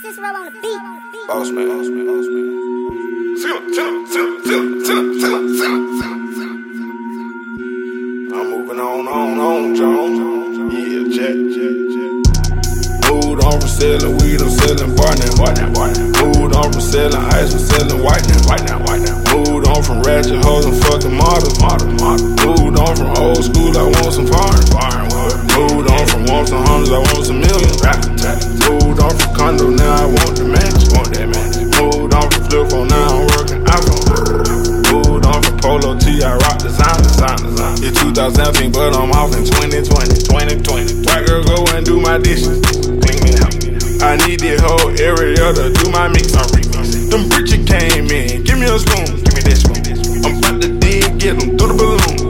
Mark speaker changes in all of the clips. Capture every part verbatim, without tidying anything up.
Speaker 1: This row on the beat.
Speaker 2: Boss man, boss man, boss man. Tell him, tell him, tell him, tell him, tell him, tell him, tell him, tell him. I'm moving on, on, on, Jones. Yeah, Jack, Jack, Jack. Moved on from selling weed, I'm selling bar now, bar now, bar now. Moved on from selling ice, I'm selling white now, white now, white now. Moved on from ratchet hoes and fucking models, models, models. Moved on from old school, I want some foreign, foreign work. Moved on from wants and hundreds, I want some millions, rap attack. Moved on from condo, now I want the mansion, want that mansion. Moved on from flip phone, now I'm working iPhone. Moved on from Polo T, I rock design, design, design. It's two thousand seventeen, but I'm off in twenty twenty, twenty twenty. White girl, go and do my dishes, clean me out. I need the whole area to do my mix, I'm remixing. Them bitches came in, give me a spoon, give me that spoon. I'm about to dig, get them through the balloon.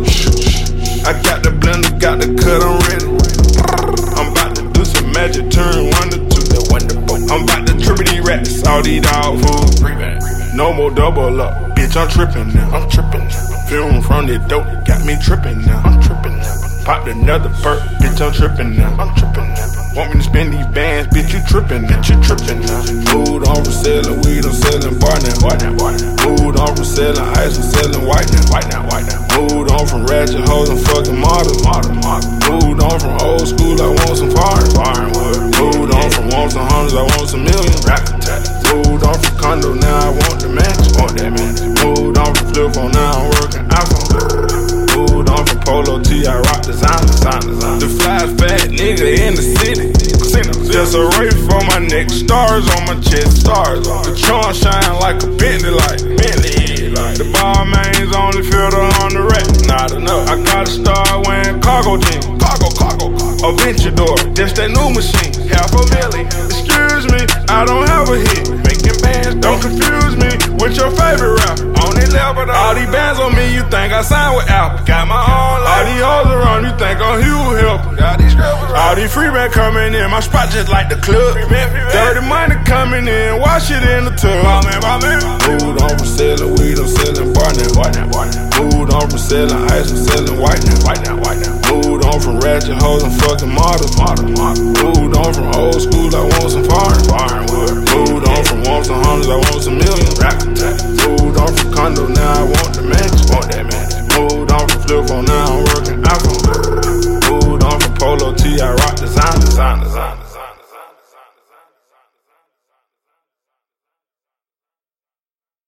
Speaker 2: I got the blender, got the cut, I'm ready. I'm about to do some magic, turn one to two, that wonderful. I'm about to trip these rats, all these dog food. No more double up, bitch, I'm tripping now, I'm tripping now. Film from the dope, got me tripping now, I'm tripping now. Popped another perk, bitch, I'm tripping now, I'm tripping now. Want me to spend these bands, bitch, you tripping now, you tripping now. Moved on from selling weed, I'm selling bar now, bar now, bar now. Moved on from selling ice, I'm selling white now, white now, white now. Moved on from ratchet hoes and fucking models, models, models. Moved on from old school, I want some foreign, foreign work. Moved on from wants and hundreds, I want some millions, rap attack. Moved on from condo, now I want the mansion, want that mansion. Moved on from flip phone, now I'm working iPhone. Moved on from Polo T, I rock design, design, design. The fly fat nigga in the city. Just a race for my neck, stars on my chest, stars on. The charm shine like a Bentley light, Bentley light. The ball mains only filter on the rack, not enough. I gotta start wearing cargo jeans, cargo, cargo, cargo. Aventador, that's that new machine, half a million. Excuse me, I don't have a hit. Making bands, don't confuse me with your favorite rapper. On this level, all these bands on me, you think I signed with Apple. Got my own life. All these hoes around, you think I'm Hugh Helper. Got these all these free men coming in, my spot just like the club. Dirty money coming in, wash it in the tub. My man, my man. Moved on from selling weed, I'm selling bar now, bar now, bar now. Moved on from selling ice, I'm selling white now, white now, white now. Moved on from ratchet hoes and